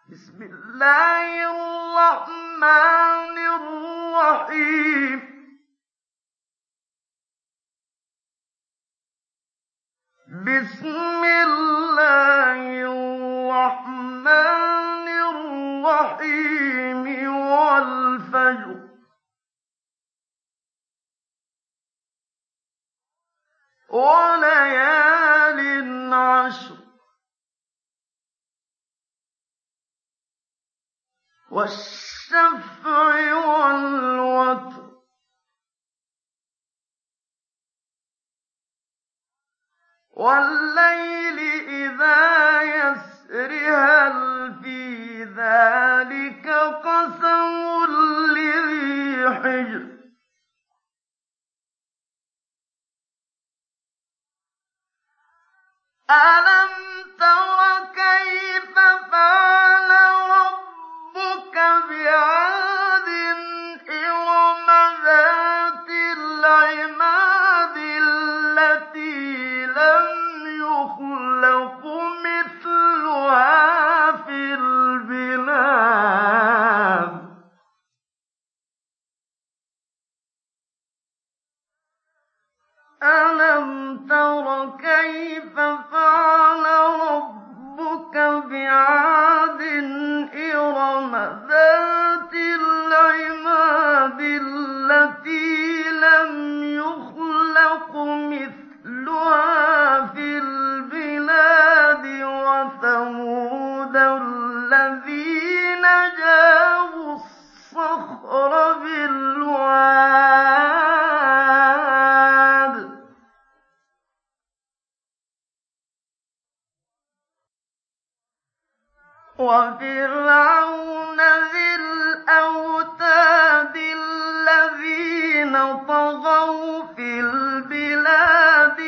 بسم الله الرحمن الرحيم بسم الله الرحمن الرحيم والفجر وليال عشر والشفع والوتر والليل إذا يسر هل في ذلك قسم لذي حجر ألم تر كيف فعل ربك بعاد إرم ذات العماد التي لم يخلق مثلها في البلاد ألم تر كيف فعل ربك بعاد إرم ذات العماد التي لم يخلق مثلها في البلاد وثمود الذين جابوا الصخر بالواد وفرعون ذي الأوتاد الذين طغوا في البلاد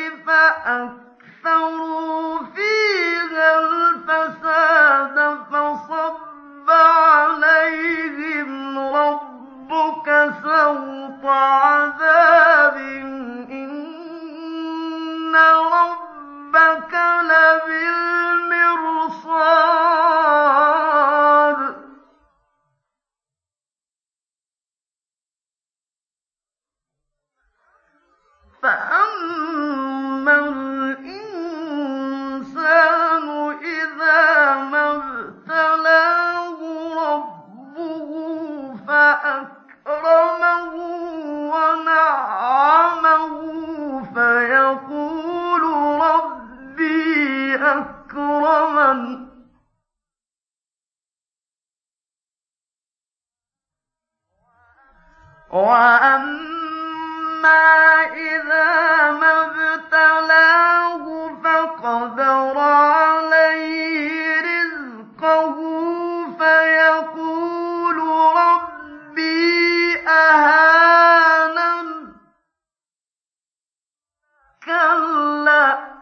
فأكثروا فيها الفساد فصب عليهم ربك سوط عذاب إن ربك لبالمرصاد فأما الإنسان إذا ما ابتلاه ربه فأكرمه ونعمه فيقول ربي أكرمن وأما إذا ما ابتلاه فقدر عليه رزقه فيقول ربي أهانن كلا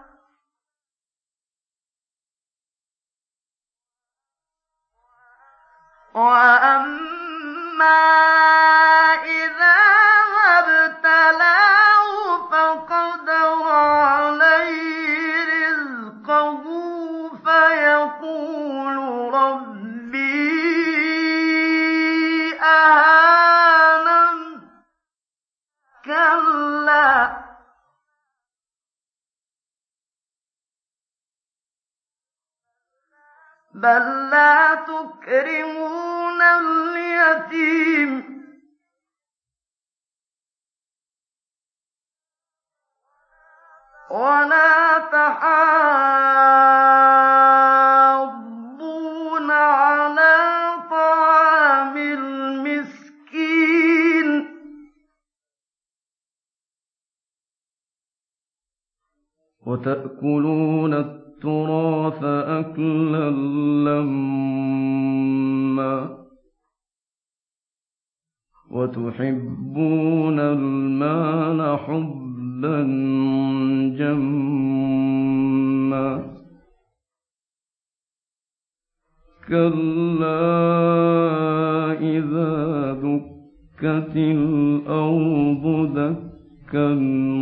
وأما إذا ما ابتلاه فقدر عليه رزقه فيقول ربي أهانن كلا بل لا تكرمون اليتيم ولا تحاضون على طعام المسكين وتأكلون التراث أكلا لما وتحبون المال حبا جما كلا إذا دكت الأرض دكا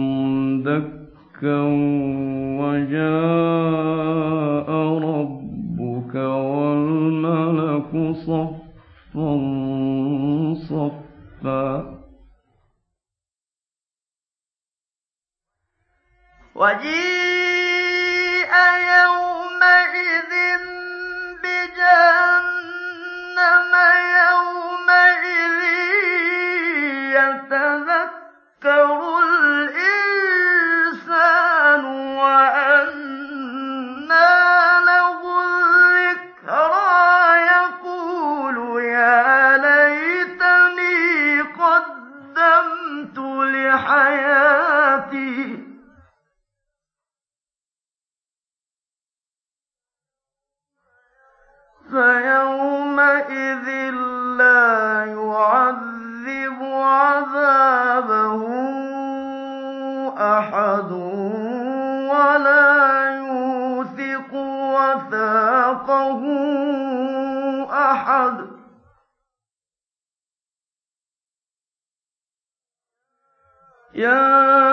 دكا وجاء ربك والملك الملك صفا صفا وجيء يومئذ بجهنم يومئذ يتذكر الإنسان وأنى له الذكرى يقول يا ليتني قدمت لحياتي فيومئذ لا يعذب عذابه أحد ولا يوثق وثاقه أحد يا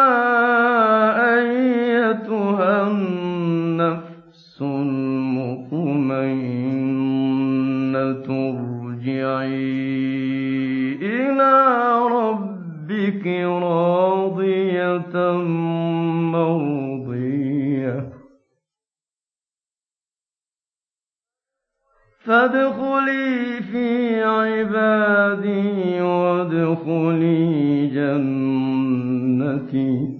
أيتها النفس المطمئنة ارجعي إلى ربك راضية مرضية فادخلي في عبادي وادخلي جنتي